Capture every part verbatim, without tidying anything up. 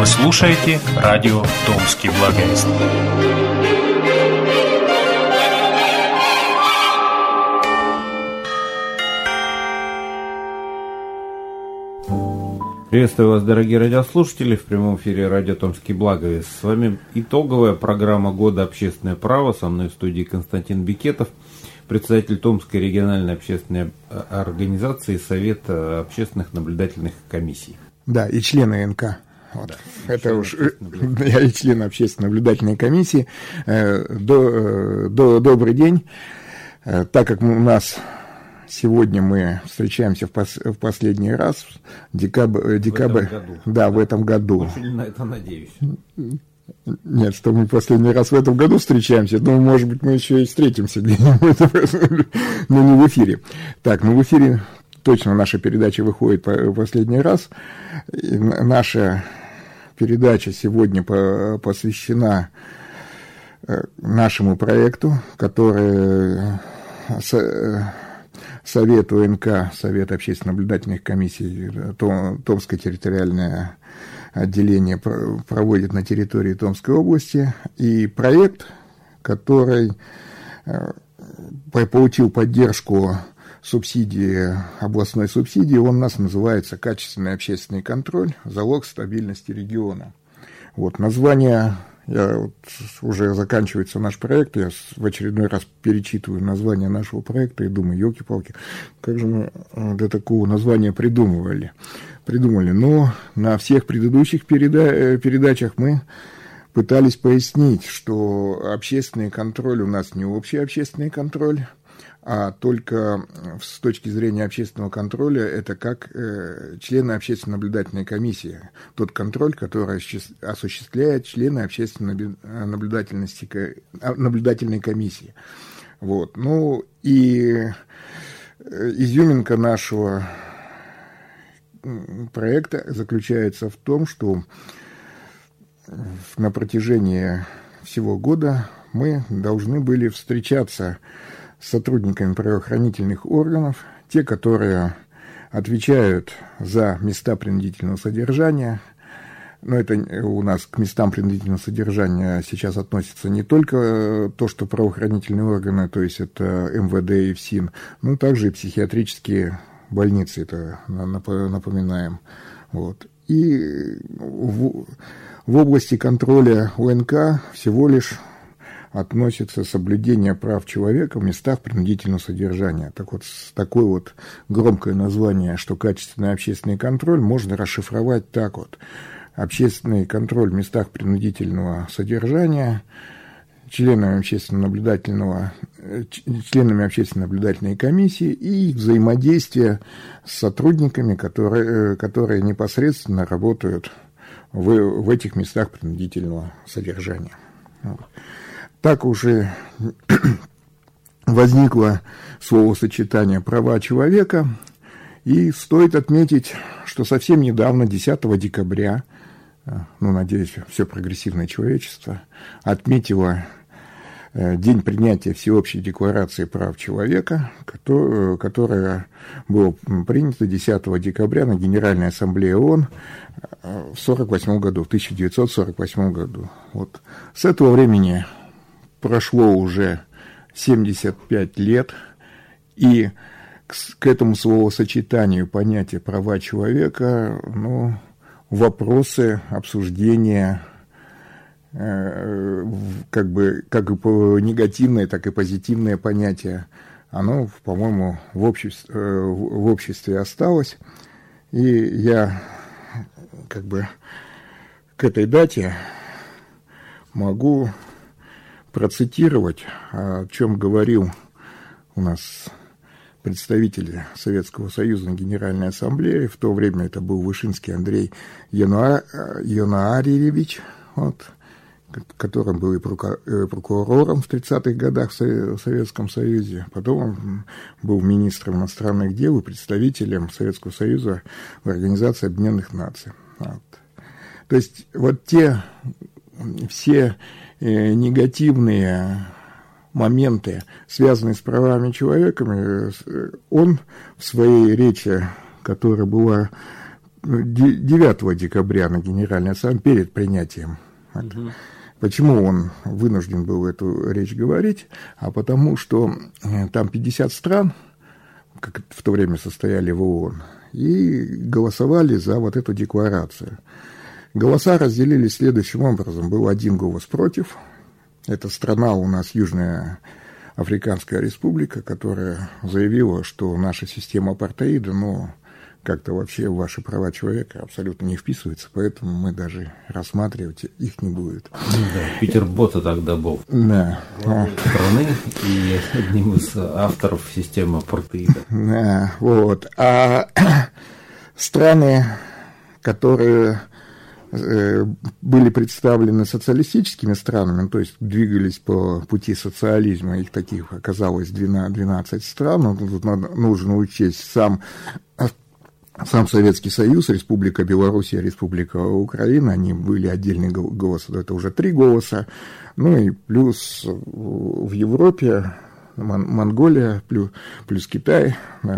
Вы слушаете радио «Томский благовест». Приветствую вас, дорогие радиослушатели, в прямом эфире радио «Томский благовест». С вами итоговая программа года «Общественное право». Со мной в студии Константин Бекетов, председатель Томской региональной общественной организации Совета общественных наблюдательных комиссий. Да, и члены эн ка. Вот. Да, это уж я и член общественной наблюдательной комиссии. До, до, добрый день. Так как у нас сегодня мы встречаемся в, пос, в последний раз, декабрь, декабрь, в этом году. Да, в этом году. Очень на это надеюсь. Нет, что мы последний раз в этом году встречаемся, но, может быть, мы еще и встретимся где-нибудь, но не в эфире. Так, ну в эфире точно наша передача выходит в последний раз. И наша передача сегодня посвящена нашему проекту, который Совету эн ка, Совет общественно-наблюдательных комиссий, Томское территориальное отделение проводит на территории Томской области. И проект, который получил поддержку субсидии, областной субсидии, он у нас называется «Качественный общественный контроль. Залог стабильности региона». Вот, название, я вот, уже заканчивается наш проект, я в очередной раз перечитываю название нашего проекта и думаю, елки-палки, как же мы до такого названия придумывали. Придумали. Но на всех предыдущих переда- передачах мы пытались пояснить, что общественный контроль у нас не общий общественный контроль, а только с точки зрения общественного контроля это как э, члены общественно-наблюдательной комиссии. Тот контроль, который осуществляет члены общественно-наблюдательной комиссии. Вот. Ну и изюминка нашего проекта заключается в том, что на протяжении всего года мы должны были встречаться с сотрудниками правоохранительных органов, те, которые отвечают за места принудительного содержания. Но это у нас к местам принудительного содержания сейчас относится не только то, что правоохранительные органы, то есть это эм вэ дэ и ФСИН, но также и психиатрические больницы, это напоминаем. Вот. И в, в области контроля о эн ка всего лишь относится соблюдение прав человека в местах принудительного содержания. Так вот, такое вот громкое название, что качественный общественный контроль, можно расшифровать так вот. Общественный контроль в местах принудительного содержания членами общественно-наблюдательного, членами общественно-наблюдательной комиссии и взаимодействие с сотрудниками, которые, которые непосредственно работают в, в этих местах принудительного содержания. Так уже возникло словосочетание «права человека», и стоит отметить, что совсем недавно, десятого декабря, ну, надеюсь, все прогрессивное человечество отметило день принятия Всеобщей декларации прав человека, которая была принята десятого декабря на Генеральной ассамблее ООН в сорок восьмом году, в тысяча девятьсот сорок восьмом году. Вот. С этого времени прошло уже семьдесят пять лет, и к, к этому словосочетанию понятия права человека, ну, вопросы, обсуждения, э, как бы как и негативное, так и позитивное понятие, оно, по-моему, в обществе, э, в обществе осталось. И я как бы к этой дате могу процитировать, о чем говорил у нас представитель Советского Союза на Генеральной Ассамблее. В то время это был Вышинский Андрей Януарьевич, вот, которым был и прокурором в тридцатых годах в Советском Союзе. Потом он был министром иностранных дел и представителем Советского Союза в Организации Объединенных Наций. Вот. То есть вот те все негативные моменты, связанные с правами человека, он в своей речи, которая была девятого декабря на Генеральной Ассамблее перед принятием. Угу. Почему он вынужден был эту речь говорить? А потому что там пятьдесят стран, как в то время состояли в ООН, и голосовали за вот эту декларацию. Голоса разделились следующим образом. Был один голос против. Это страна у нас Южная Африканская Республика, которая заявила, что наша система апартеида, ну, как-то вообще в ваши права человека абсолютно не вписывается, поэтому мы даже рассматривать их не будет. Да, Питер Бота тогда был да. страны и одним из авторов системы апартеида. Да, вот. А страны, которые были представлены социалистическими странами, то есть двигались по пути социализма, их таких оказалось двенадцать стран, тут нужно учесть сам Сам Советский Союз, Республика Белоруссия, Республика Украина, они были отдельные голоса, это уже три голоса. Ну и плюс в Европе Монголия, плюс, плюс Китай.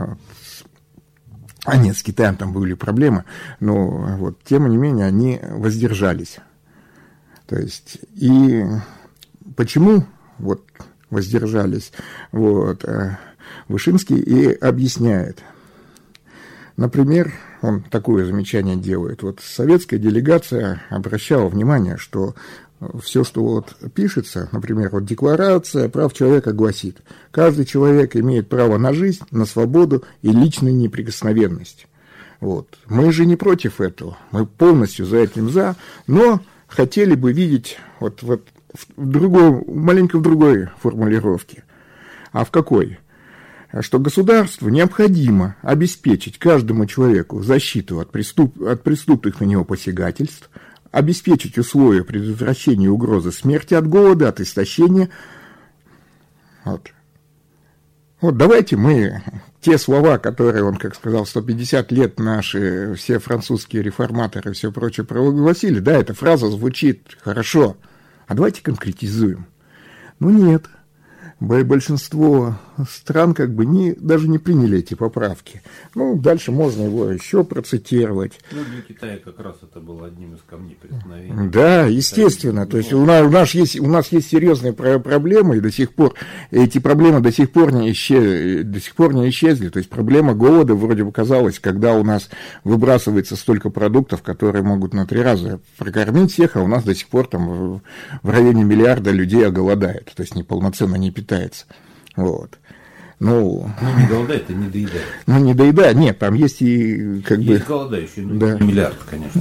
А нет, с Китаем там были проблемы, но вот, тем не менее они воздержались. То есть, и почему вот, воздержались, вот, Вышинский и объясняет. Например, он такое замечание делает. Вот советская делегация обращала внимание, что все, что вот пишется, например, вот Декларация прав человека гласит, каждый человек имеет право на жизнь, на свободу и личную неприкосновенность. Вот. Мы же не против этого, мы полностью за этим за, но хотели бы видеть вот, вот в другой, маленько в другой формулировке. А в какой? Что государству необходимо обеспечить каждому человеку защиту от, преступ, от преступных на него посягательств, обеспечить условия предотвращения угрозы смерти от голода, от истощения. Вот. Вот давайте мы те слова, которые он, как сказал, сто пятьдесят лет наши все французские реформаторы и все прочее провозгласили, да, эта фраза звучит хорошо, а давайте конкретизуем. Ну нет. Большинство стран как бы не, даже не приняли эти поправки. Ну, дальше можно его еще процитировать. Ну, для Китая как раз это было одним из камней преткновения. Да, естественно. То есть у нас, у нас, есть, у нас есть серьезные проблемы, и до сих пор эти проблемы до сих пор не исчезли. До сих пор не исчезли. То есть проблема голода вроде бы казалось, когда у нас выбрасывается столько продуктов, которые могут на три раза прокормить всех, а у нас до сих пор там в районе миллиарда людей оголодает. То есть неполноценно не питается. Вот. Ну, ну, не голодает, а не доедает. Ну, не доедает, нет, там есть и как есть бы... Есть голодающие, ну, да. Миллиард, конечно.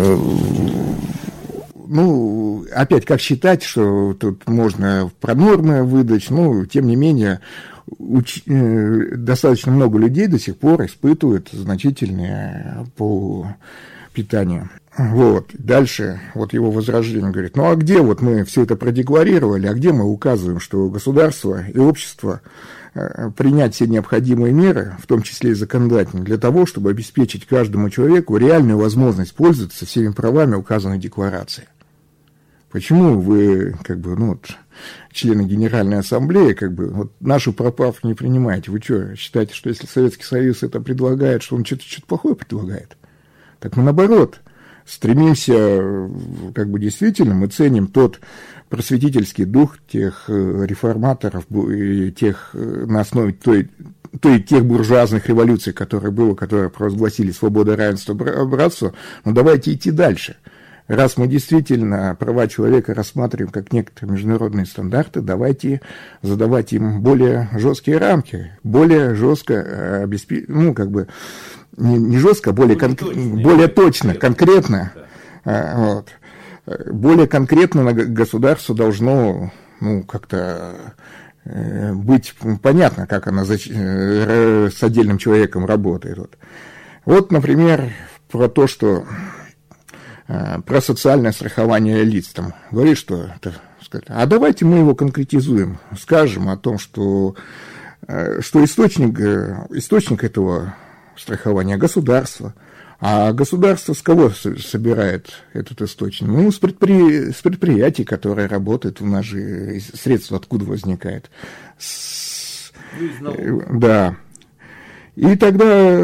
Ну, опять, как считать, что тут можно про нормы выдать, ну, тем не менее, уч... достаточно много людей до сих пор испытывают значительные по питанию. Вот, дальше вот его возражение говорит, ну а где вот мы все это продекларировали, а где мы указываем, что государство и общество э, принять все необходимые меры, в том числе и законодательные, для того, чтобы обеспечить каждому человеку реальную возможность пользоваться всеми правами указанной декларации. Почему вы, как бы, ну вот, члены Генеральной Ассамблеи, как бы, вот нашу поправку не принимаете? Вы что, считаете, что если Советский Союз это предлагает, что он что-то, что-то плохое предлагает? Так мы наоборот стремимся, как бы действительно, мы ценим тот просветительский дух тех реформаторов, тех на основе той, той, тех буржуазных революций, которые было, которые провозгласили свободу, равенство, братство, но давайте идти дальше. Раз мы действительно права человека рассматриваем как некоторые международные стандарты, давайте задавать им более жесткие рамки, более жестко обеспечить, ну, как бы, не, не жестко, а более, более, кон- точно, более точно, конкретно. Да. Вот. Более конкретно государство должно, ну, как-то быть понятно, как оно с отдельным человеком работает. Вот, вот например, про то, что про социальное страхование лиц. Там говорит, что это, а давайте мы его конкретизуем, скажем о том, что, что источник, источник этого страхования государства. А государство с кого собирает этот источник? Ну, с, предпри... с предприятий, которые работают, у нас же средства откуда возникают? С... Да. И тогда,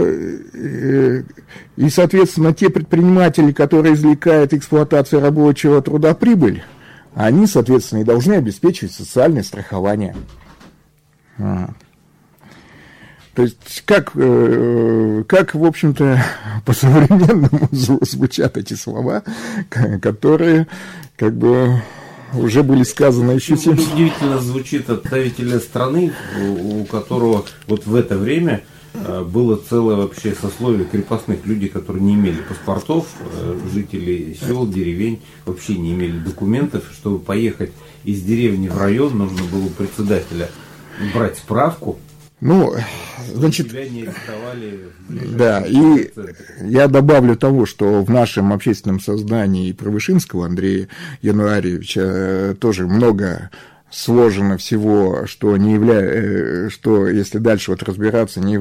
и, соответственно, те предприниматели, которые извлекают эксплуатацию рабочего труда прибыль, они, соответственно, и должны обеспечивать социальное страхование. А. То есть, как, как, в общем-то, по-современному звучат эти слова, которые, как бы, уже были сказаны еще семь... Удивительно звучит от правителя страны, у которого вот в это время было целое вообще сословие крепостных людей, которые не имели паспортов, жители сел, деревень, вообще не имели документов. Чтобы поехать из деревни в район, нужно было у председателя брать справку. Ну, значит, тебя не арестовали. Да, и я добавлю того, что в нашем общественном создании Правышинского Андрея Януарьевича тоже много сложено всего, что не явля... что если дальше вот разбираться, не,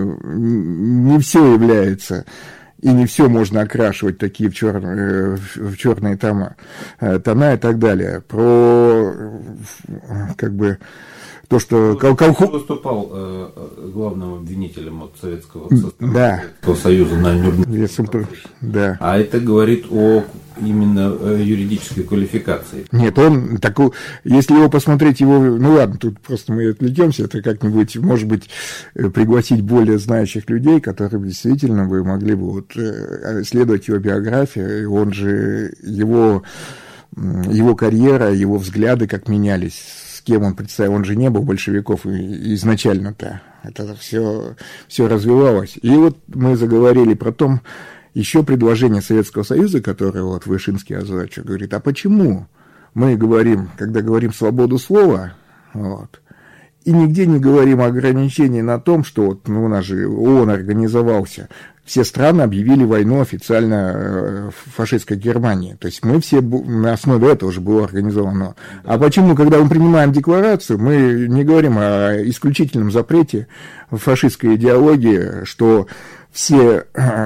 не все является, и не все можно окрашивать такие в, чер... в черные тома, тона и так далее. Про, как бы, то, что... Ты выступал э, главным обвинителем от Советского, да. Союза на Нюрнбергском. Да. А это говорит о именно юридической квалификации. Нет, он такой, если его посмотреть, его, ну ладно, тут просто мы отвлечемся, это как-нибудь, может быть, пригласить более знающих людей, которые действительно бы могли бы вот исследовать его биографию, он же, его, его карьера, его взгляды как менялись, с кем он представил, он же не был большевиков изначально-то, это все, все развивалось. И вот мы заговорили про то, еще предложение Советского Союза, которое вот Вышинский озвучил, говорит, а почему мы говорим, когда говорим свободу слова, вот, и нигде не говорим о ограничении на том, что вот, ну, у нас же ООН организовался, все страны объявили войну официально фашистской Германии. То есть мы все на основе этого же было организовано. Да. А почему, когда мы принимаем декларацию, мы не говорим о исключительном запрете фашистской идеологии, что все,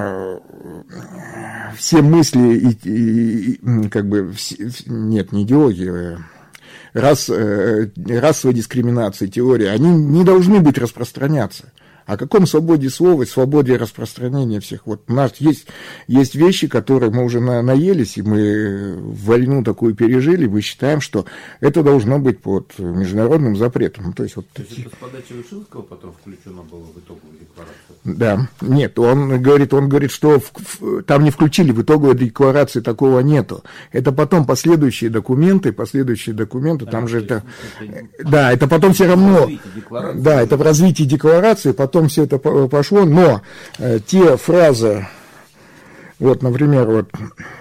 все мысли и, и, и как бы все, нет, не идеология, рас, расовая дискриминация, теория, они не должны быть распространяться. О каком свободе слова, свободе распространения всех? Вот у нас есть, есть вещи, которые мы уже на, наелись, и мы войну такую пережили, мы считаем, что это должно быть под международным запретом. То есть, вот То есть это с подачи Вышинского потом включено было в итоговую декларацию? Да, нет, он говорит, он говорит, что в, в, там не включили, в итоговой декларации такого нету. Это потом последующие документы, последующие документы, а там же это... это... Да, это потом все равно... Да, это в развитии декларации, потом все это пошло, но э, те фразы, вот, например, вот,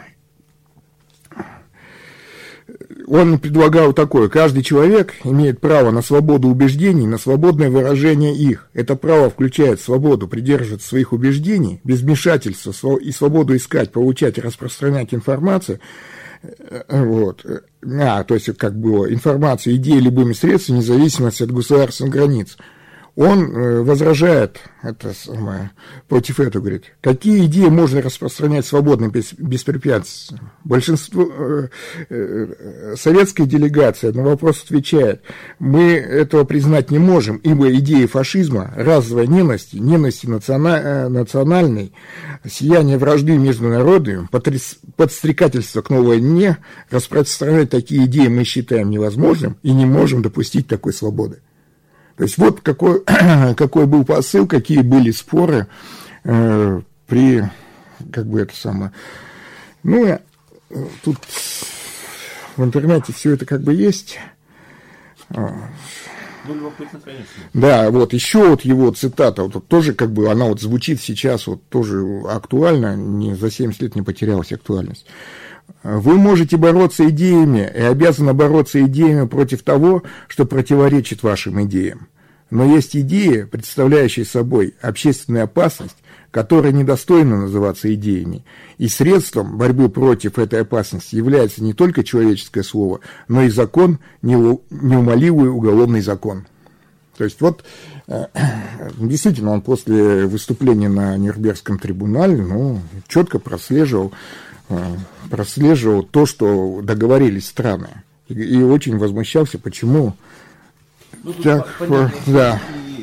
он предлагал такое: каждый человек имеет право на свободу убеждений, на свободное выражение их. Это право включает свободу придерживаться своих убеждений, без вмешательства и свободу искать, получать и распространять информацию. Вот. А, то есть, как было, информацию, идеи любыми средствами, независимо от государственных границ. Он э, возражает это самое, против этого, говорит, какие идеи можно распространять свободно, без, беспрепятственно. Большинство э, э, советской делегации на вопрос отвечает: мы этого признать не можем, ибо идеи фашизма, расовой ненависти, ненависти национа, национальной, сияние вражды между народами, потряс, подстрекательство к новой войне, распространять такие идеи мы считаем невозможным и не можем допустить такой свободы. То есть вот какой, какой был посыл, какие были споры э, при, как бы это самое, ну, тут в интернете все это как бы есть. Ну, любопытно, конечно. Да, вот еще вот его цитата, вот тоже как бы она вот звучит сейчас, вот тоже актуально, не, за семьдесят лет не потерялась актуальность. Вы можете бороться идеями и обязаны бороться идеями против того, что противоречит вашим идеям. Но есть идеи, представляющие собой общественную опасность, которые недостойны называться идеями. И средством борьбы против этой опасности является не только человеческое слово, но и закон, неумолимый уголовный закон. То есть вот действительно он после выступления на Нюрнбергском трибунале, ну, четко прослеживал, прослеживал то, что договорились страны. И, и очень возмущался, почему... Ну, так, понятно, да. и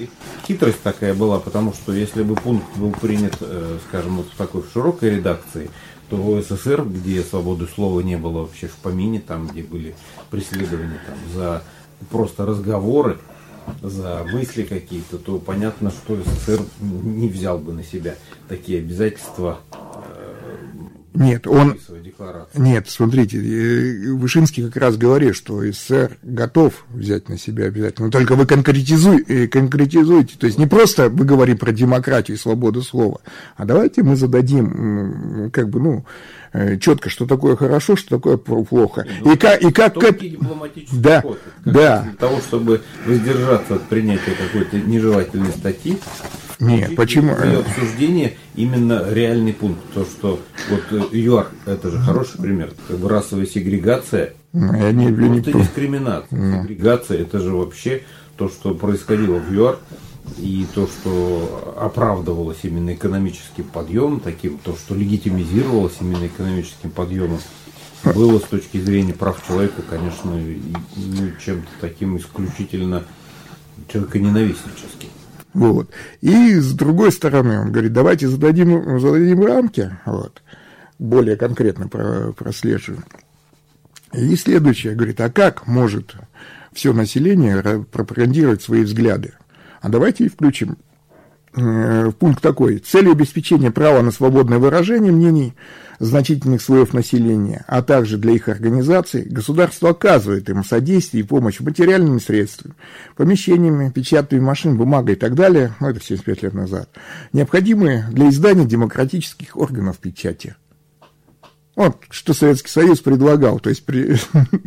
хитрость такая была, потому что если бы пункт был принят, скажем, вот в такой широкой редакции, то в СССР, где свободы слова не было вообще в помине, там, где были преследования там, за просто разговоры, за мысли какие-то, то понятно, что СССР не взял бы на себя такие обязательства. Нет, он... Нет, смотрите, Вышинский как раз говорит, что СССР готов взять на себя обязательно, но только вы конкретизуй, конкретизуйте, то есть не просто мы говорим про демократию и свободу слова, а давайте мы зададим, как бы, ну, четко, что такое хорошо, что такое плохо. Ну, и как... И как дипломатический да, ход, да. Для того, чтобы воздержаться от принятия какой-то нежелательной статьи, нет, почему? Для обсуждения именно реальный пункт. То, что вот ЮАР, это же хороший пример, как бы расовая сегрегация, я не, просто не... дискриминация. Mm. Сегрегация, это же вообще то, что происходило в ЮАР, и то, что оправдывалось именно экономическим подъемом, таким, то, что легитимизировалось именно экономическим подъемом, было с точки зрения прав человека, конечно, ну, чем-то таким исключительно человеконенавистническим. Вот. И с другой стороны, он говорит, давайте зададим, зададим рамки, вот, более конкретно прослеживаем. И следующее, говорит, а как может все население пропагандировать свои взгляды? А давайте и включим э, пункт такой. Целью обеспечения права на свободное выражение мнений значительных слоев населения, а также для их организации, государство оказывает им содействие и помощь материальными средствами, помещениями, печатными машин, бумагой и так далее, ну это семьдесят пять лет назад, необходимые для издания демократических органов печати. Вот что Советский Союз предлагал, то есть при...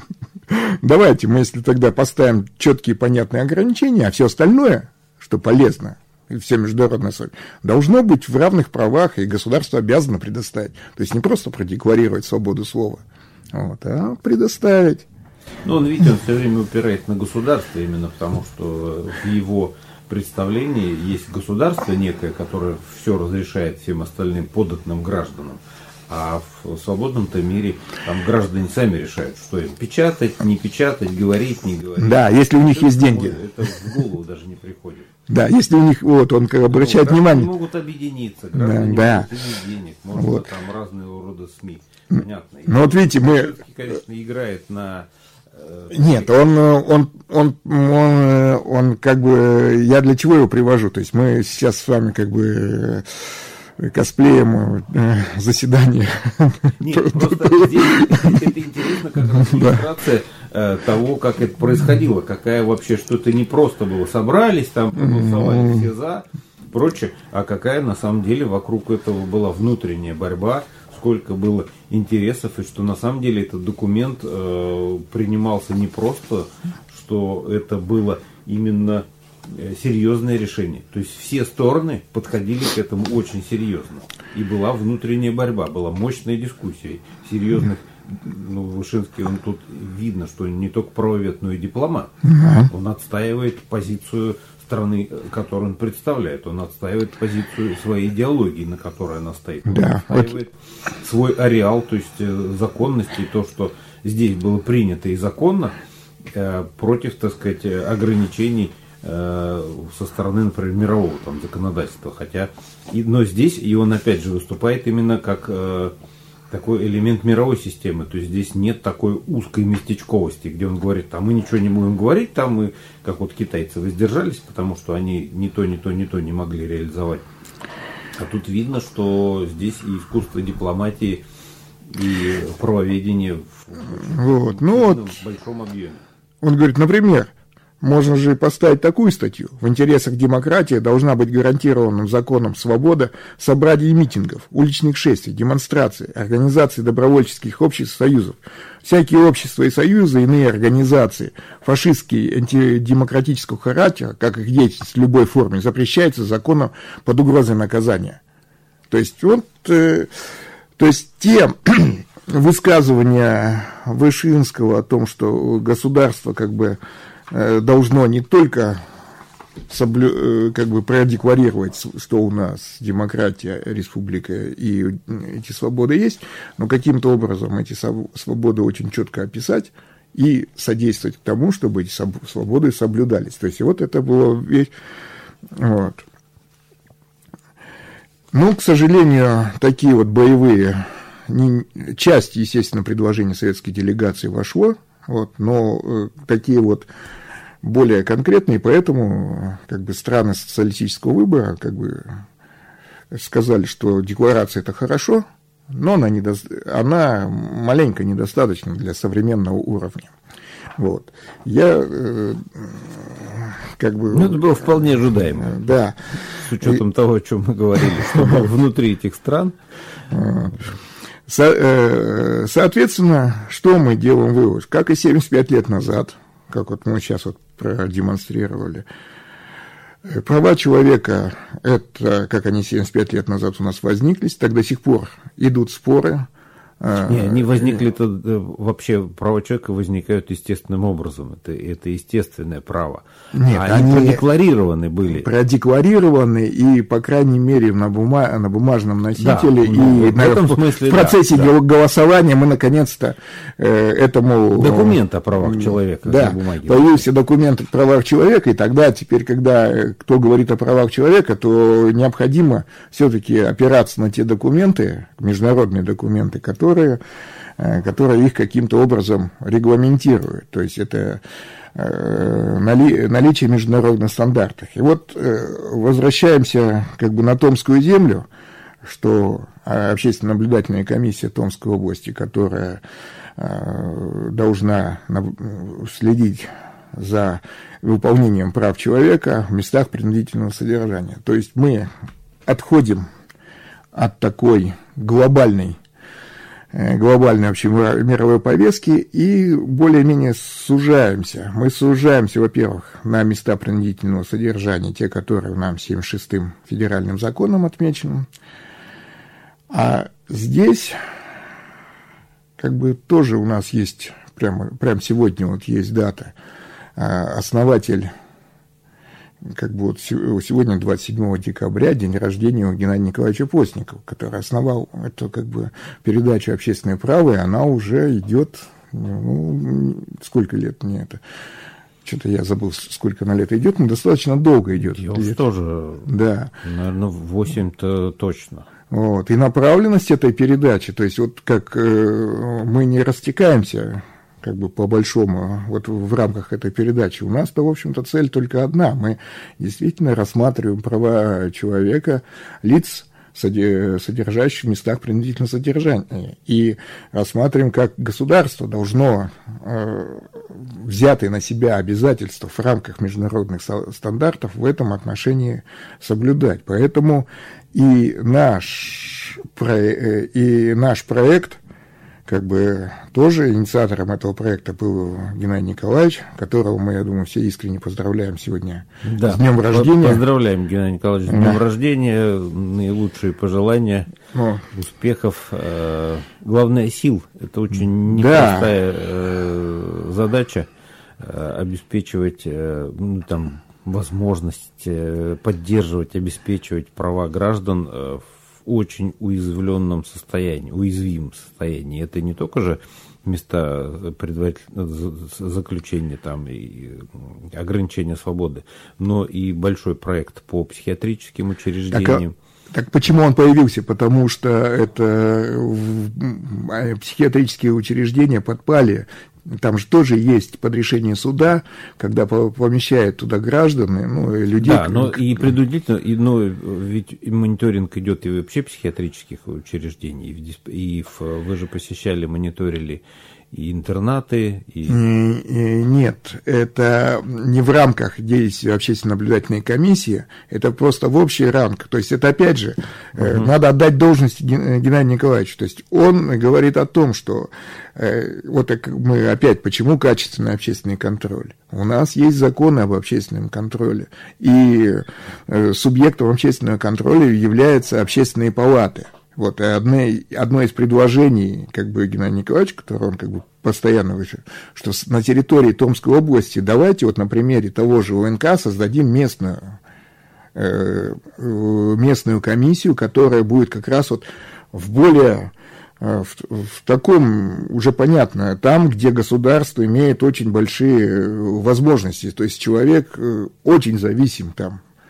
давайте мы, если тогда поставим четкие понятные ограничения, а все остальное, что полезно, и все международные союзы, должно быть в равных правах, и государство обязано предоставить. То есть не просто продекларировать свободу слова, вот, а предоставить. Ну, он, видите, он все время упирает на государство, именно потому что в его представлении есть государство некое, которое все разрешает всем остальным податным гражданам. А в свободном-то мире там граждане сами решают, что им печатать, не печатать, говорить, не говорить. Да, если у них это есть деньги. Это в голову даже не приходит. Да, если у них, вот, он обращает ну, внимание. Граждане могут объединиться, граждане да, могут иметь денег, можно вот. Там разного рода СМИ. Понятно. И ну вот видите, мы... все-таки, конечно, играет на... Э, Нет, он, он, он, он, он, как бы, я для чего его привожу? То есть мы сейчас с вами как бы... косплеем э, заседание. Нет, просто здесь это интересно, как раз иллюстрация э, того, как это происходило, какая вообще что-то не просто было. Собрались, там проголосовали все за, прочее, а какая на самом деле вокруг этого была внутренняя борьба, сколько было интересов, и что на самом деле этот документ э, принимался не просто, что это было именно серьезное решение. То есть все стороны подходили к этому очень серьезно. И была внутренняя борьба, была мощная дискуссия. Серьезных, ну, Вышинский, он тут видно, что он не только правовед, но и дипломат. Он отстаивает позицию страны, которую он представляет. Он отстаивает позицию своей идеологии, на которой она стоит. Он да, отстаивает вот. свой ареал, то есть законности, то, что здесь было принято и законно, против, так сказать, ограничений со стороны, например, мирового там, законодательства. Хотя, и, но здесь и он опять же выступает именно как э, такой элемент мировой системы. То есть здесь нет такой узкой местечковости, где он говорит, там мы ничего не будем говорить, там мы, как вот китайцы, воздержались, потому что они ни то, ни то, ни то не могли реализовать. А тут видно, что здесь и искусство дипломатии, и правоведение в, вот, ну вот, в большом объеме. Он говорит, например, можно же поставить такую статью. В интересах демократии должна быть гарантированным законом свобода собраний и митингов, уличных шествий, демонстраций, организаций добровольческих обществ, союзов. Всякие общества и союзы, иные организации, фашистские, антидемократического характера, как их деятельность в любой форме, запрещается законом под угрозой наказания. То есть, вот, э, то есть те высказывания Вышинского о том, что государство как бы должно не только соблю, как бы продекларировать, что у нас демократия, республика и эти свободы есть, но каким-то образом эти свободы очень четко описать и содействовать к тому, чтобы эти свободы соблюдались. То есть вот это было Вот. Ну, к сожалению, такие вот боевые, не, часть, естественно, предложений советской делегации вошло, вот, но э, такие вот более конкретные, поэтому как бы страны социалистического выбора как бы сказали, что декларация это хорошо, но она, недо... она маленько недостаточна для современного уровня. Вот. Я э, как бы... Ну, это было вполне ожидаемо. Да. С учетом И... того, о чем мы говорили, что внутри этих стран. Со... Соответственно, что мы делаем вывод? Как и семьдесят пять лет назад, как вот мы сейчас вот продемонстрировали, права человека, это, как они семьдесят пять лет назад у нас возникли, так до сих пор идут споры. Не, они возникли-то вообще, права человека возникают естественным образом. Это, это естественное право. Нет, они, они продекларированы были. Продекларированы и, по крайней мере, на, бума, на бумажном носителе. Да, и в, на, этом смысле, в процессе да, голосования мы, наконец-то, э, этому... Документ о правах человека. Да, появился документ о правах человека, и тогда, теперь, когда кто говорит о правах человека, то необходимо все-таки опираться на те документы, международные документы, которые Которые, которые их каким-то образом регламентируют. То есть это нали, наличие международных стандартов. И вот возвращаемся как бы на Томскую землю, что общественно-наблюдательная комиссия Томской области, которая должна следить за выполнением прав человека в местах принудительного содержания. То есть мы отходим от такой глобальной глобальной общемировой повестки и более-менее сужаемся. Мы сужаемся, во-первых, на места принудительного содержания, те, которые нам семьдесят шестым федеральным законом отмечены. А здесь как бы тоже у нас есть, прямо, прямо сегодня вот есть дата, основатель, как бы вот сегодня двадцать седьмого декабря, день рождения у Геннадия Николаевича Постникова, который основал эту как бы передачу «Общественное право», и она уже идет, ну, сколько лет мне это, что-то я забыл, сколько она лет идет, но достаточно долго идет. Я уж тоже, да. наверное, восемь-то точно. Вот. И направленность этой передачи, то есть вот как э, мы не растекаемся как бы по-большому вот в рамках этой передачи. У нас-то, в общем-то, цель только одна. Мы действительно рассматриваем права человека, лиц, содержащих в местах принудительного содержания. И рассматриваем, как государство должно э, взятые на себя обязательства в рамках международных стандартов в этом отношении соблюдать. Поэтому и наш, и наш проект, как бы тоже инициатором этого проекта был Геннадий Николаевич, которого мы, я думаю, все искренне поздравляем сегодня да, с днем рождения. Поздравляем, Геннадий Николаевич, с днем да. рождения, наилучшие пожелания, О. успехов. Главное, сил. Это очень непростая да. задача обеспечивать ну, там, возможность поддерживать, обеспечивать права граждан в очень уязвленном состоянии, уязвимом состоянии. Это не только же места предварительного заключения там, и ограничения свободы, но и большой проект по психиатрическим учреждениям. Так, так почему он появился? Потому что это психиатрические учреждения подпали. Там же тоже есть под решение суда, когда помещают туда граждан, ну, людей. Да, но и предупредительно, и, но ведь мониторинг идет и вообще психиатрических учреждений, и в, вы же посещали, мониторили и интернаты, и... Нет, это не в рамках действия общественно-наблюдательной комиссии, это просто в общий ранг. То есть это, опять же, uh-huh. надо отдать должность Геннадию Николаевичу. То есть он говорит о том, что вот мы опять, почему качественный общественный контроль? У нас есть законы об общественном контроле, и субъектом общественного контроля являются общественные палаты. Вот, и одно, одно из предложений, как бы, Геннадия Николаевича, которое он как бы постоянно вышел, что на территории Томской области давайте вот на примере того же ОНК создадим местную, э, местную комиссию, которая будет как раз вот в более, в, в таком, уже понятно, там, где государство имеет очень большие возможности, то есть человек очень зависим там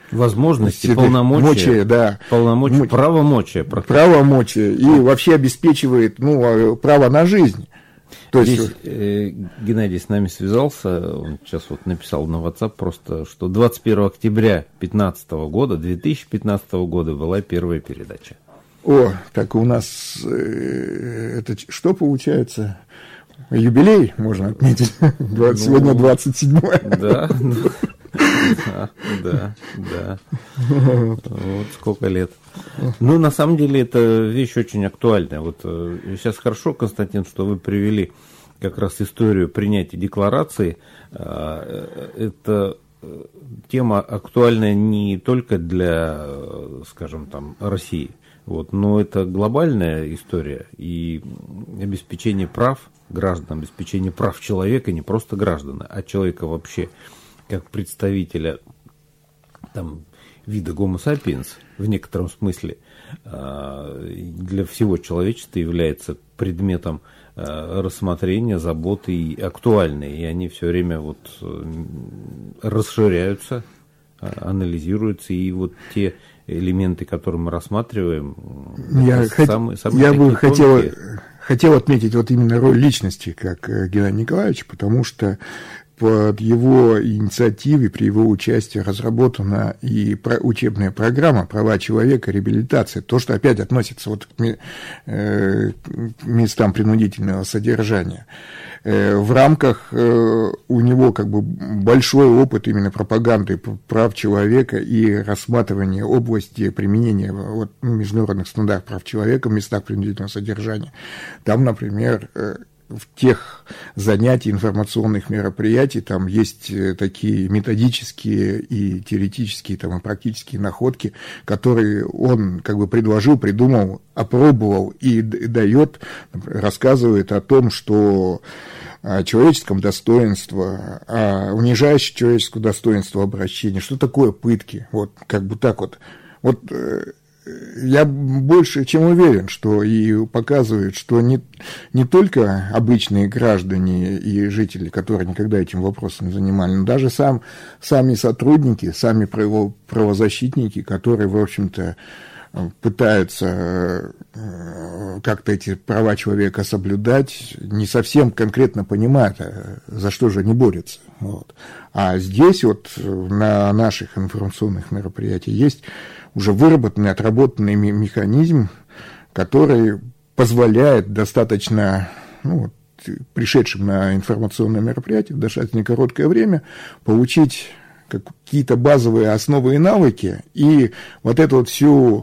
возможности, полномочия, да. полномочия, правомочия. Правомочия. И вообще обеспечивает ну, право на жизнь. То есть... Здесь э, Геннадий с нами связался, он сейчас вот написал на WhatsApp просто, что двадцать первого октября две тысячи пятнадцатого года, две тысячи пятнадцатого года была первая передача. О, так у нас э, это что получается? Юбилей можно отметить. Ну, сегодня двадцать седьмое. Да, да, да, да. Вот сколько лет. Ну, на самом деле, это вещь очень актуальная. Вот сейчас хорошо, Константин, что вы привели как раз историю принятия декларации. Это тема актуальная не только для, скажем, там, России, вот, но это глобальная история и обеспечение прав граждан, обеспечение прав человека, не просто граждан, а человека вообще как представителя там, вида Homo sapiens в некотором смысле для всего человечества является предметом рассмотрения, заботы и актуальны. И они все время вот расширяются, анализируются. И вот те элементы, которые мы рассматриваем, я, самые, самые я бы хотел, тонкие. хотел отметить вот именно роль личности, как Геннадия Николаевича, потому что под его инициативой, при его участии разработана и учебная программа «Права человека. Реабилитация». То, что опять относится вот к местам принудительного содержания. В рамках у него как бы большой опыт именно пропаганды прав человека и рассматривания области применения вот, международных стандартов прав человека в местах принудительного содержания. Там, например, в тех занятий, информационных мероприятий, там есть такие методические и теоретические, там, и практические находки, которые он как бы предложил, придумал, опробовал и дает, рассказывает о том, что о человеческом достоинстве, о унижающем человеческое достоинство обращения, что такое пытки, вот как бы так вот. Вот я больше чем уверен, что и показывает, что не, не только обычные граждане и жители, которые никогда этим вопросом не занимались, но даже сам, сами сотрудники, сами правозащитники, которые, в общем-то, пытаются как-то эти права человека соблюдать, не совсем конкретно понимают, за что же они борются. Вот. А здесь вот на наших информационных мероприятиях есть уже выработанный, отработанный механизм, который позволяет достаточно, ну, пришедшим на информационное мероприятие в достаточно короткое время получить какие-то базовые основы и навыки, и вот эту вот всю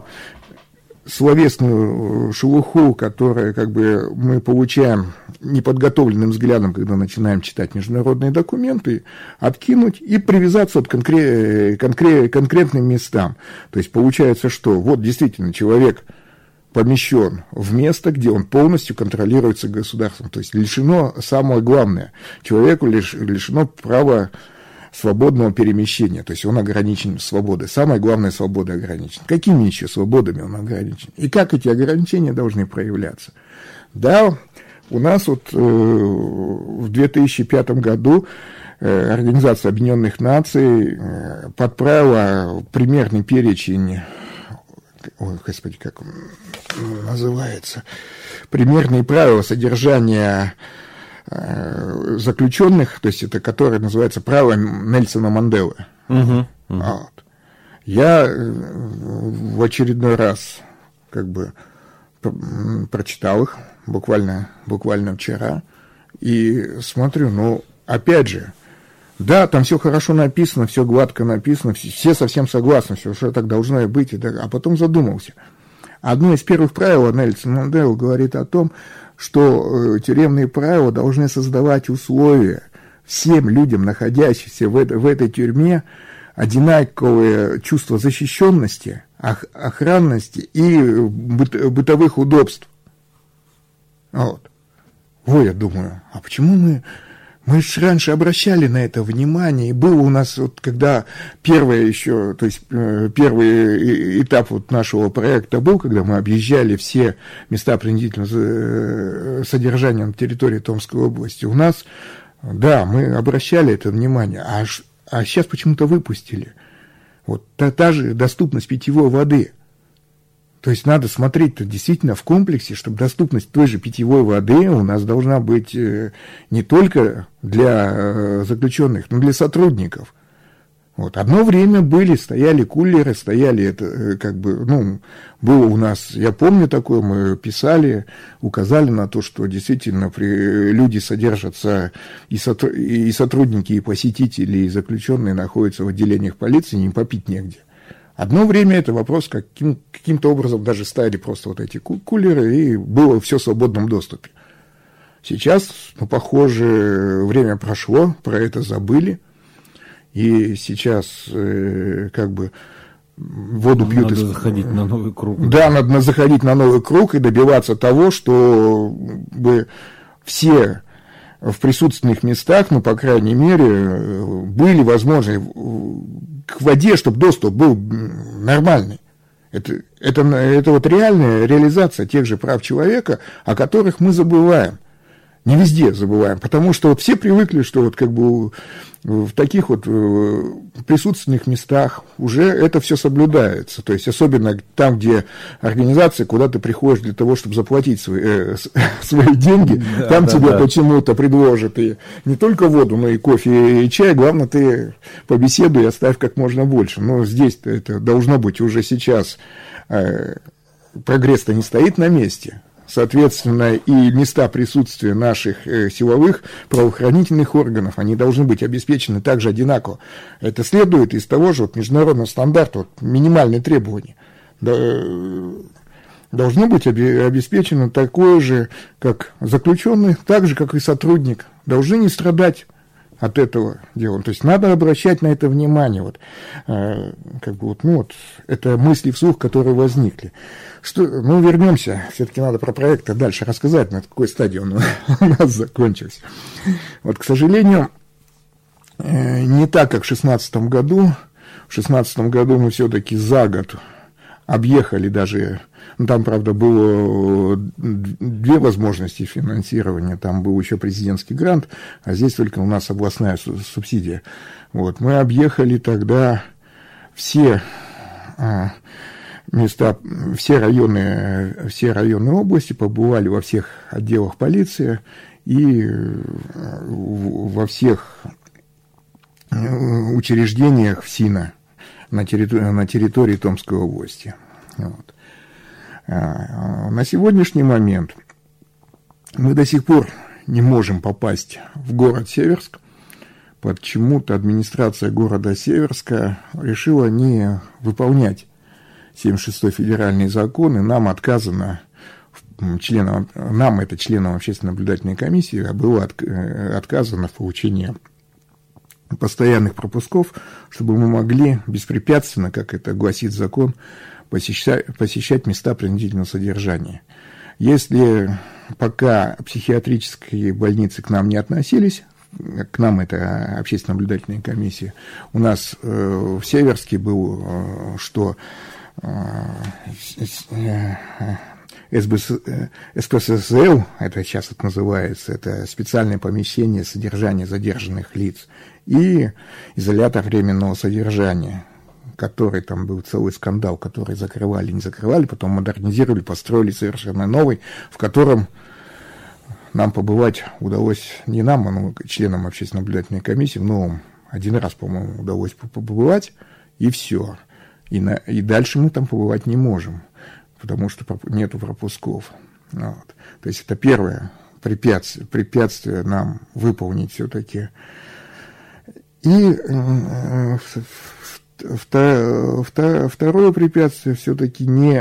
словесную шелуху, которую как бы мы получаем неподготовленным взглядом, когда начинаем читать международные документы, откинуть и привязаться к конкре- конкре- конкретным местам. То есть получается, что вот действительно человек помещен в место, где он полностью контролируется государством. То есть лишено самое главное. Человеку лиш- лишено права свободного перемещения, то есть он ограничен свободой. Самая главная свобода ограничена. Какими еще свободами он ограничен? И как эти ограничения должны проявляться? Да, у нас вот э, в две тысячи пятом году э, Организация Объединенных Наций э, подправила примерный перечень, ой, господи, как он называется, примерные правила содержания заключенных, то есть это которое называется право Нельсона Манделы. Угу, угу. Вот. Я в очередной раз как бы прочитал их буквально, буквально вчера и смотрю, ну, опять же, да, там все хорошо написано, все гладко написано, все совсем согласны, все, что так должно и быть, а потом задумался. Одно из первых правил Нельсон Мандела говорит о том, что тюремные правила должны создавать условия всем людям, находящимся в, это, в этой тюрьме, одинаковое чувство защищенности, охранности и бытовых удобств. Вот. Ой, я думаю, а почему мы... Мы же раньше обращали на это внимание, и было у нас, вот, когда первое еще, то есть первый этап вот нашего проекта был, когда мы объезжали все места принудительного содержания на территории Томской области, у нас, да, мы обращали это внимание, а, а сейчас почему-то выпустили. Вот та, та же доступность питьевой воды. То есть надо смотреть-то действительно в комплексе, чтобы доступность той же питьевой воды у нас должна быть не только для заключенных, но и для сотрудников. Вот. Одно время были, стояли кулеры, стояли это, как бы, ну, было у нас, я помню такое, мы писали, указали на то, что действительно при, люди содержатся, и, сотруд, и сотрудники, и посетители, и заключенные находятся в отделениях полиции, им попить негде. Одно время это вопрос, каким, каким-то образом даже ставили просто вот эти кулеры, и было все в свободном доступе. Сейчас, ну, похоже, время прошло, про это забыли. И сейчас э, как бы воду надо пьют... Надо из... заходить на новый круг. Да, надо заходить на новый круг и добиваться того, чтобы все в присутственных местах, ну, по крайней мере, были возможны к воде, чтобы доступ был нормальный. Это, это, это вот реальная реализация тех же прав человека, о которых мы забываем. Не везде забываем, потому что вот все привыкли, что вот как бы в таких вот присутственных местах уже это все соблюдается. То есть особенно там, где организация, куда ты приходишь для того, чтобы заплатить свои, э, свои деньги, да, там да, тебе да. почему-то предложат и не только воду, но и кофе, и чай. Главное, ты побеседуй и оставь как можно больше. Но здесь-то это должно быть уже сейчас. Э, прогресс-то не стоит на месте. Соответственно, и места присутствия наших э, силовых правоохранительных органов, они должны быть обеспечены также одинаково. Это следует из того же вот, международного стандарта, вот, минимальные требования. Да, э, должно быть обе- обеспечено такое же, как заключенный, так же, как и сотрудник. Должны не страдать от этого дела. То есть надо обращать на это внимание. Вот, э, как бы вот, ну, вот, это мысли вслух, которые возникли. Что, ну, вернемся. Все-таки надо про проект дальше рассказать, на какой стадии он у нас закончился. Вот, к сожалению, э, не так, как в шестнадцатом году. В шестнадцатом году мы все-таки за год объехали даже... Ну, там, правда, было две возможности финансирования. Там был еще президентский грант, а здесь только у нас областная субсидия. Вот. Мы объехали тогда все а, места, все районы, все районы области, побывали во всех отделах полиции и во всех учреждениях ФСИНа на территории, на территории Томской области. Вот. На сегодняшний момент мы до сих пор не можем попасть в город Северск. Почему-то администрация города Северска решила не выполнять семьдесят шестой федеральный закон, и нам отказано, членам, нам, это членам общественно-наблюдательной комиссии, было отказано в получении постоянных пропусков, чтобы мы могли беспрепятственно, как это гласит закон, посещать, посещать места принудительного содержания. Если пока психиатрические больницы к нам не относились, к нам это общественно-наблюдательная комиссия, у нас э, в Северске был, э, что э, эс пэ эс эс эл, это сейчас это называется, это специальное помещение содержания задержанных лиц, и изолятор временного содержания, который там был целый скандал, который закрывали, не закрывали, потом модернизировали, построили совершенно новый, в котором нам побывать удалось не нам, а ну, членам общественно-наблюдательной комиссии, но один раз, по-моему, удалось побывать, и все. И, на, и дальше мы там побывать не можем, потому что нету пропусков. Вот. То есть это первое препятствие, препятствие нам выполнить все-таки. И э, второе препятствие все-таки не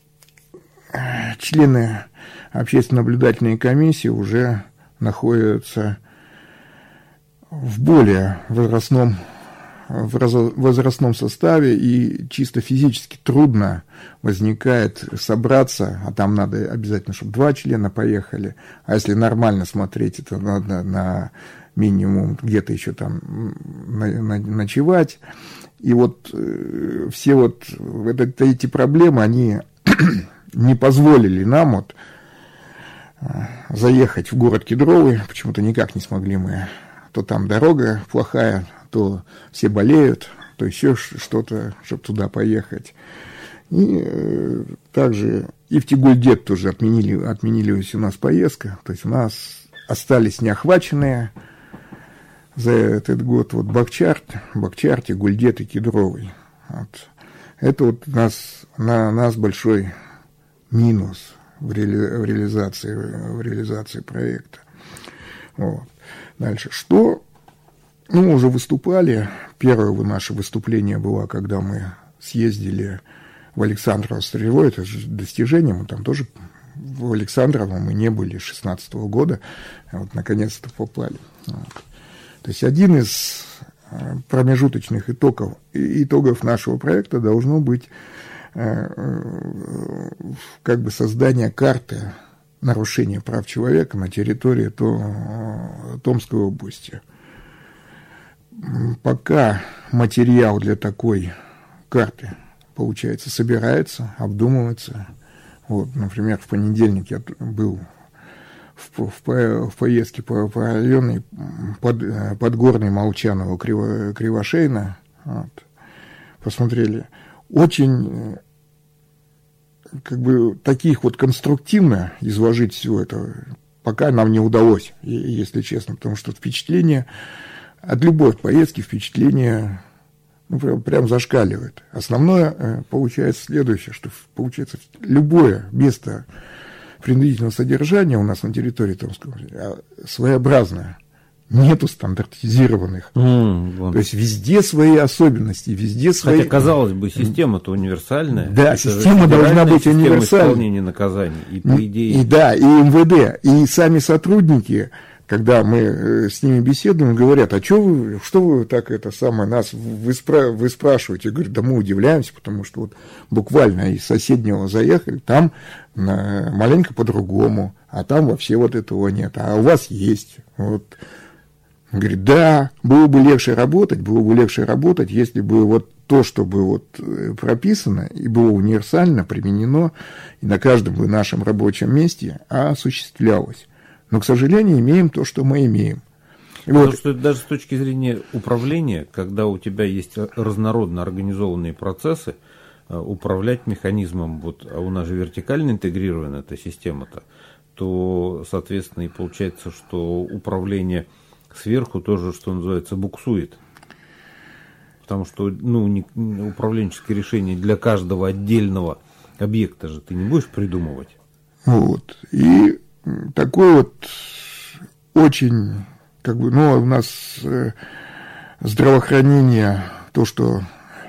члены общественно-наблюдательной комиссии уже находятся в более возрастном, возрастном составе, и чисто физически трудно возникает собраться, а там надо обязательно, чтобы два члена поехали, а если нормально смотреть, это надо на минимум где-то еще там ночевать. И вот э, все вот это, эти проблемы, они не позволили нам вот э, заехать в город Кедровый. Почему-то никак не смогли мы. То там дорога плохая, то все болеют, то еще что-то, чтобы туда поехать. И э, также и в Тигульдет тоже отменили, отменилась у нас поездка. То есть у нас остались неохваченные за этот год вот Бакчар, Бакчар, Тигульдет и Кедровый. Вот. Это вот у нас, на нас большой минус в, реали, в, реализации, в реализации проекта. Вот. Дальше. Что? Ну, мы уже выступали. Первое наше выступление было, когда мы съездили в Александрово-Строевое. Это же достижение. Мы там тоже в Александрово мы не были с шестнадцатого года. А вот наконец-то попали. Вот. То есть один из промежуточных итогов, итогов нашего проекта должно быть как бы создание карты нарушения прав человека на территории Томской области. Пока материал для такой карты, получается, собирается, обдумывается. Вот, например, в понедельник я был в, в, в поездке по, по району под, Подгорной, Молчаново, Криво, Кривошейна. Вот, посмотрели. Очень как бы таких вот конструктивно изложить все это пока нам не удалось, если честно, потому что впечатление от любой поездки, впечатление ну, прям, прям зашкаливает. Основное получается следующее, что получается любое место принудительного содержания у нас на территории Томской своеобразное. Нету стандартизированных. Mm, вот. То есть везде свои особенности, везде свои... Хотя, казалось бы, система-то универсальная. Да, это система должна быть универсальной. Исполнение наказаний. И, по идее... и, да, и эм вэ дэ, и сами сотрудники, когда мы с ними беседуем, говорят, а что вы, что вы так это самое, нас вы, спра- вы спрашиваете? Я говорю, да мы удивляемся, потому что вот буквально из соседнего заехали, там маленько по-другому, а там вообще вот этого нет, а у вас есть. Вот. Говорит, да, было бы легче работать, было бы легче работать, если бы вот то, что бы вот прописано и было универсально применено и на каждом бы нашем рабочем месте осуществлялось. Но, к сожалению, имеем то, что мы имеем. Потому вот. Что даже с точки зрения управления, когда у тебя есть разнородно организованные процессы, управлять механизмом, вот, а у нас же вертикально интегрирована эта система-то, то, соответственно, и получается, что управление сверху тоже, что называется, буксует. Потому что ну, не, управленческие решения для каждого отдельного объекта же ты не будешь придумывать. Вот. И такой вот очень, как бы, ну, у нас здравоохранение, то, что,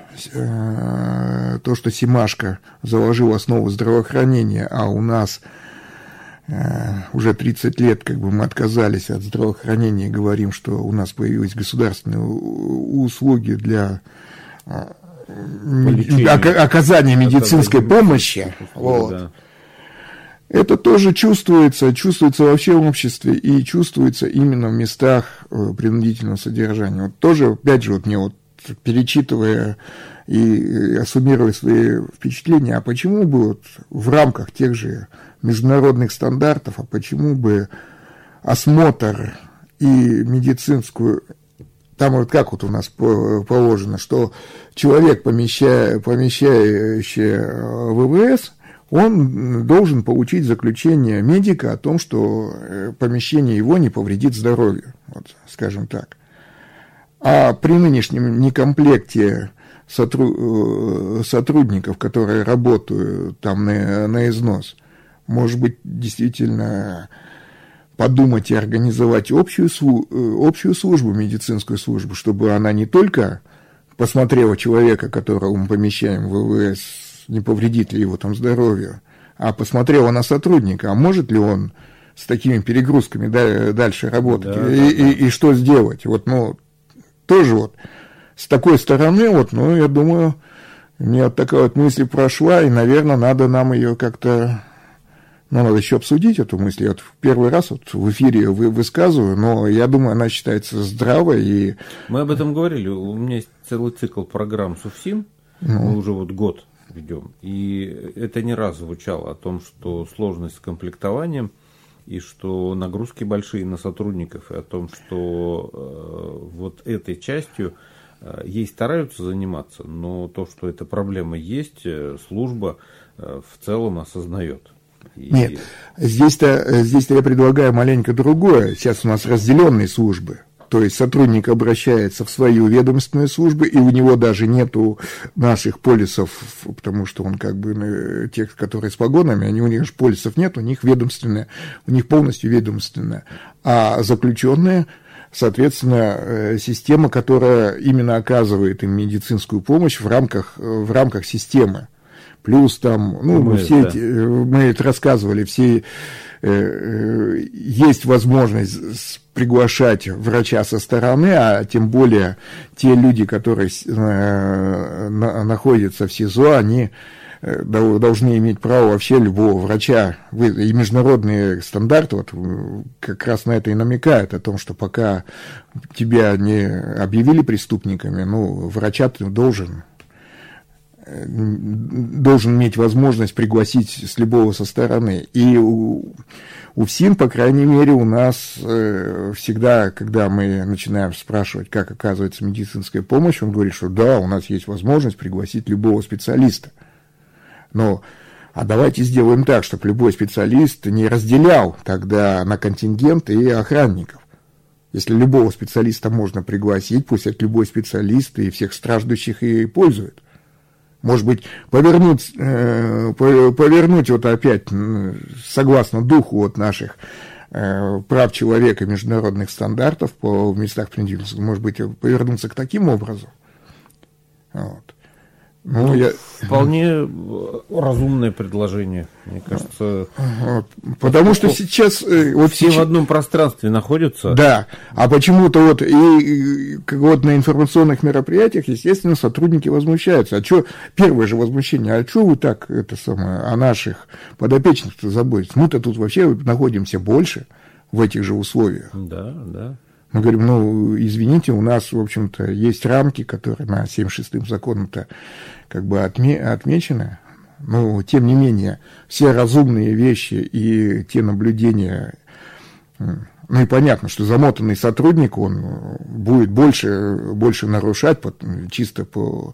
то, что Семашко заложил основу здравоохранения, а у нас уже тридцать лет как бы мы отказались от здравоохранения и говорим, что у нас появились государственные услуги для Лечение. оказания медицинской помощи. Вот. Да. Это тоже чувствуется, чувствуется вообще в обществе и чувствуется именно в местах принудительного содержания. Вот тоже, опять же, вот мне вот перечитывая и суммируя свои впечатления, а почему бы вот в рамках тех же международных стандартов, а почему бы осмотр и медицинскую, там вот как вот у нас положено, что человек, помещая, помещающий вэ вэ эс, он должен получить заключение медика о том, что помещение его не повредит здоровью, вот, скажем так. А при нынешнем некомплекте сотрудников, которые работают там на, на износ, может быть, действительно подумать и организовать общую, общую службу, медицинскую службу, чтобы она не только посмотрела человека, которого мы помещаем в вэ вэ эс, не повредит ли его там здоровью, а посмотрела на сотрудника, а может ли он с такими перегрузками дальше работать, да, и, да, да. И, и что сделать. Вот, ну, тоже вот с такой стороны, вот, ну, я думаю, у меня вот такая вот мысль прошла, и, наверное, надо нам ее как-то, ну, надо еще обсудить эту мысль. Я вот в первый раз вот в эфире вы, высказываю, но я думаю, она считается здравой. И... Мы об этом говорили. У меня есть целый цикл программ СУФСИН, ну. Мы уже вот год ведем. И это не раз звучало о том, что сложность с комплектованием, и что нагрузки большие на сотрудников, и о том, что э, вот этой частью ей стараются заниматься, но то, что эта проблема есть, служба в целом осознает. И... Нет, здесь-то, здесь-то я предлагаю маленько другое. Сейчас у нас разделенные службы. То есть сотрудник обращается в свою ведомственную службу, и у него даже нету наших полисов, потому что он как бы тех, которые с погонами, они, у них же полисов нет, у них ведомственная, у них полностью ведомственная. А заключенные, соответственно, система, которая именно оказывает им медицинскую помощь в рамках, в рамках системы. Плюс там, ну, мы, все да. эти, мы это рассказывали, все э, есть возможность приглашать врача со стороны, а тем более те люди, которые э, на, находятся в СИЗО, они э, должны иметь право вообще любого врача. И международные стандарты вот, как раз на это и намекают, о том, что пока тебя не объявили преступниками, ну, врача ты должен... должен иметь возможность пригласить с любого со стороны. И у, у ФСИН, по крайней мере, у нас э, всегда, когда мы начинаем спрашивать, как оказывается медицинская помощь, он говорит, что да, у нас есть возможность пригласить любого специалиста. Но, а давайте сделаем так, чтобы любой специалист не разделял тогда на контингент и охранников. Если любого специалиста можно пригласить, пусть это любой специалист и всех страждущих и пользует. Может быть, повернуть, э, повернуть вот опять, согласно духу вот наших э, прав человека, международных стандартов по в местах принудительного, может быть, повернуться к таким образом. Вот. Ну, ну, я... Вполне разумное предложение, мне кажется. Вот. Потому что сейчас... Вот все сейчас... в одном пространстве находятся. Да, а почему-то вот, и, и вот на информационных мероприятиях, естественно, сотрудники возмущаются. А что, первое же возмущение, а что вы так, это самое, о наших подопечных-то заботитесь? Мы-то тут вообще находимся больше в этих же условиях. Да, да. Мы говорим, ну, извините, у нас, в общем-то, есть рамки, которые на семьдесят шестым законом-то как бы отме- отмечены. Но, тем не менее, все разумные вещи и те наблюдения, ну, и понятно, что замотанный сотрудник, он будет больше, больше нарушать чисто по,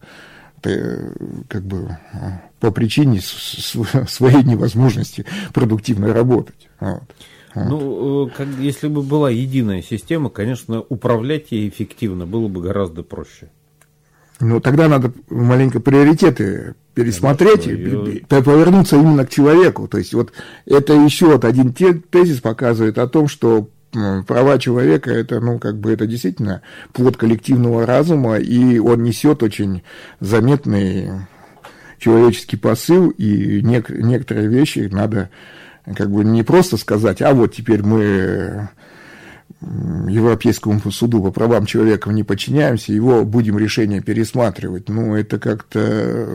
как бы, по причине своей невозможности продуктивно работать. Вот. Ну, как, если бы была единая система, конечно, управлять ей эффективно было бы гораздо проще. Ну, тогда надо маленько приоритеты пересмотреть, конечно, и повернуться именно к человеку. То есть, вот это еще вот один тезис показывает о том, что права человека, это, ну, как бы, это действительно плод коллективного разума, и он несет очень заметный человеческий посыл, и нек- некоторые вещи надо... Как бы не просто сказать, а вот теперь мы Европейскому суду по правам человека не подчиняемся, его будем решение пересматривать. Ну, это как-то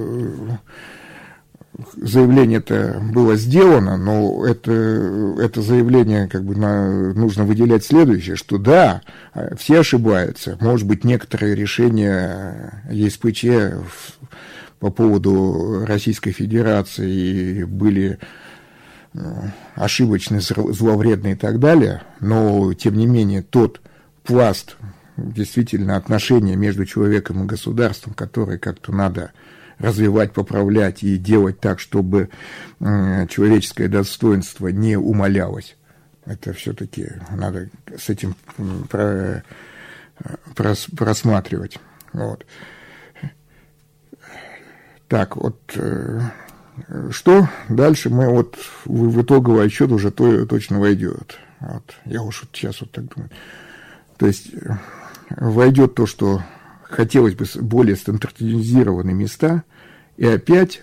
заявление-то было сделано, но это, это заявление как бы на, нужно выделять следующее, что да, все ошибаются. Может быть, некоторые решения ЕСПЧ по поводу Российской Федерации были... ошибочные, зловредные и так далее, но, тем не менее, тот пласт действительно отношения между человеком и государством, который как-то надо развивать, поправлять и делать так, чтобы человеческое достоинство не умалялось, это все-таки надо с этим про, прос, просматривать. Вот. Так, вот... Что дальше мы вот в итоговый отчет уже то, точно войдет. Вот. Я уж вот сейчас вот так думаю. То есть войдет то, что хотелось бы более стандартизированные места, и опять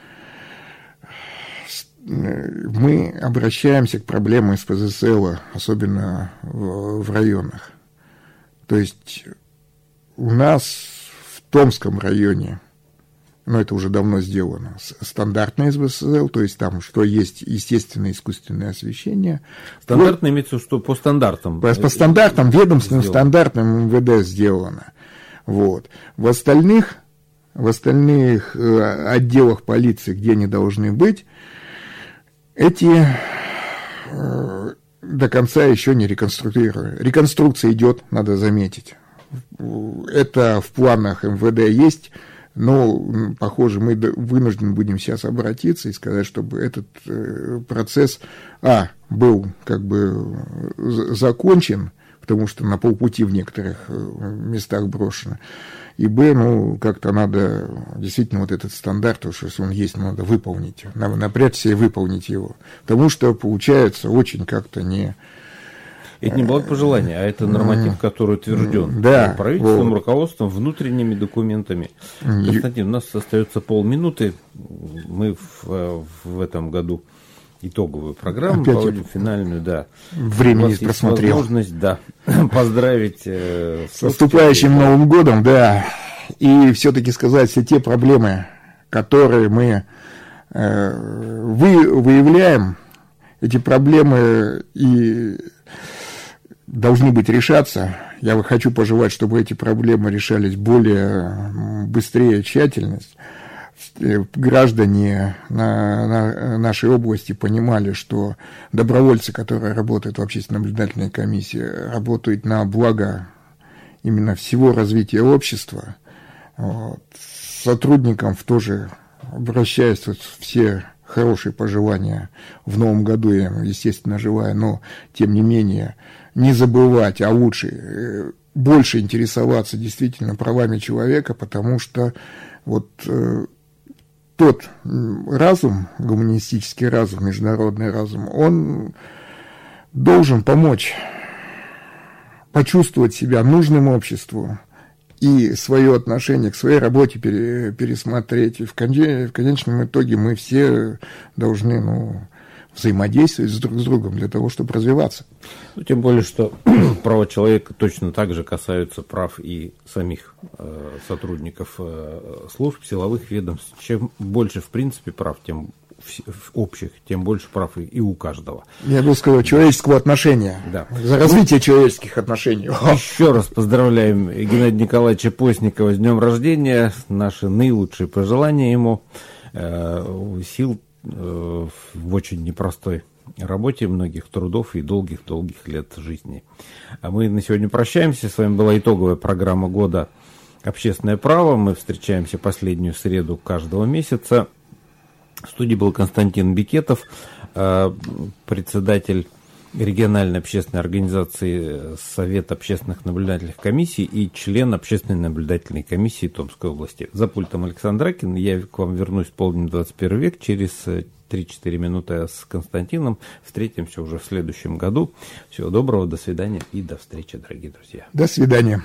мы обращаемся к проблемам эс пэ зэ эс эл, особенно в, в районах. То есть у нас в Томском районе, но это уже давно сделано, стандартное эс бэ эс эл, то есть там, что есть естественное искусственное освещение. Стандартное имеется в виду, что по стандартам? По, по стандартам, ведомственным сделано. Стандартам эм вэ дэ сделано. Вот. В остальных, в остальных э, отделах полиции, где они должны быть, эти э, до конца еще не реконструированы. Реконструкция идет, надо заметить. это в планах эм вэ дэ есть, но, похоже, мы вынуждены будем сейчас обратиться и сказать, чтобы этот процесс, а, был как бы закончен, потому что на полпути в некоторых местах брошено, и, б, ну, как-то надо действительно вот этот стандарт, уж если он есть, надо выполнить, надо напрячься и выполнить его, потому что получается очень как-то не... Это не благопожелание, а это норматив, который утвержден да, правительством, вот. руководством, внутренними документами. Константин, у нас остается полминуты. Мы в, в этом году итоговую программу Опять проводим, это... финальную, да. Времени не просмотрел. Возможность, да, поздравить э, с наступающим Новым годом, да. И все-таки сказать все те проблемы, которые мы э, вы, выявляем, эти проблемы и должны быть решаться. Я хочу пожелать, чтобы эти проблемы решались более быстрее, тщательно. Граждане на, на нашей области понимали, что добровольцы, которые работают в общественно-наблюдательной комиссии, работают на благо именно всего развития общества. Вот. Сотрудникам тоже обращаюсь, вот, все хорошие пожелания в новом году, я, естественно, желаю, но, тем не менее, не забывать, а лучше больше интересоваться действительно правами человека, потому что вот э, тот разум, гуманистический разум, международный разум, он должен помочь почувствовать себя нужным обществу и свое отношение к своей работе пере, пересмотреть. И в, кон- в конечном итоге мы все должны, ну, взаимодействовать с друг с другом для того, чтобы развиваться. Ну, тем более, что права человека точно так же касаются прав и самих э, сотрудников э, служб, силовых ведомств. Чем больше, в принципе, прав, тем общих, тем больше прав и, и у каждого. Я бы сказал, человеческого отношения. Да. За развитие человеческих отношений. Еще раз поздравляем Геннадия Николаевича Постникова с днем рождения. Наши наилучшие пожелания ему. Э, сил в очень непростой работе, многих трудов и долгих-долгих лет жизни. А мы на сегодня прощаемся. С вами была итоговая программа года «Общественное право». Мы встречаемся последнюю среду каждого месяца. В студии был Константин Бикетов, председатель региональной общественной организации Совет общественных наблюдательных комиссий и член общественной наблюдательной комиссии Томской области. За пультом Александр Ракин. Я к вам вернусь в полдень двадцать первый век. Через три-четыре минуты с Константином. Встретимся уже в следующем году. Всего доброго, до свидания и до встречи, дорогие друзья. До свидания.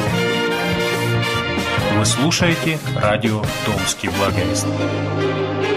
Вы слушаете радио «Томский благовест».